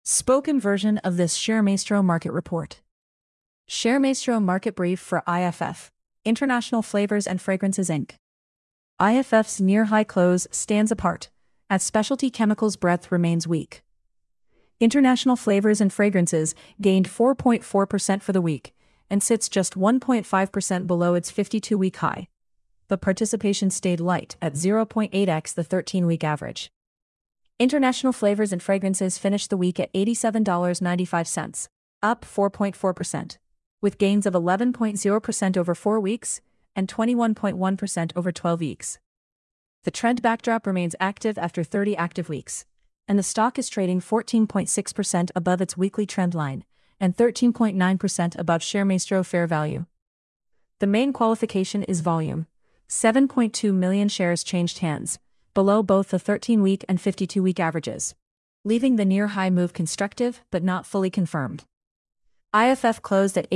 Spoken version of this ShareMaestro Market Report. ShareMaestro Market Brief for IFF, International Flavors and Fragrances Inc. IFF's near-high close stands apart, as specialty chemicals breadth remains weak. International Flavors and Fragrances gained 4.4% for the week, and sits just 1.5% below its 52-week high. But participation stayed light at 0.8x the 13-week average. International Flavors and Fragrances finished the week at $87.95, up 4.4%, with gains of 11.0% over 4 weeks and 21.1% over 12 weeks. The trend backdrop remains active after 30 active weeks, and the stock is trading 14.6% above its weekly trend line and 13.9% above ShareMaestro fair value. The main qualification is volume. 7.2 million shares changed hands, below both the 13-week and 52-week averages, leaving the near-high move constructive but not fully confirmed. IFF closed at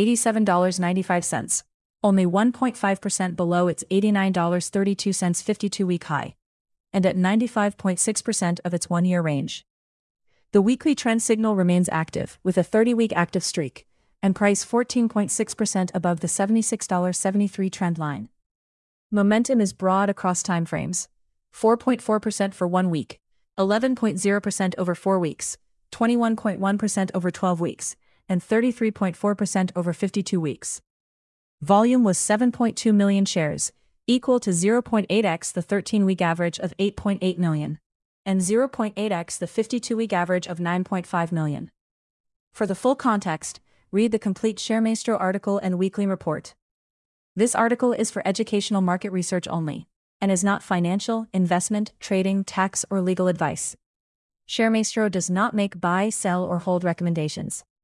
$87.95, only 1.5% below its $89.32 52-week high, and at 95.6% of its one-year range. The weekly trend signal remains active, with a 30-week active streak, and price 14.6% above the $76.73 trend line. Momentum is broad across timeframes. 4.4% for 1 week, 11.0% over 4 weeks, 21.1% over 12 weeks, and 33.4% over 52 weeks. Volume was 7.2 million shares, equal to 0.8x the 13-week average of 8.8 million, and 0.8x the 52-week average of 9.5 million. For the full context, read the complete ShareMaestro article and weekly report. This article is for educational market research only, and is not financial, investment, trading, tax, or legal advice. ShareMaestro does not make buy, sell, or hold recommendations.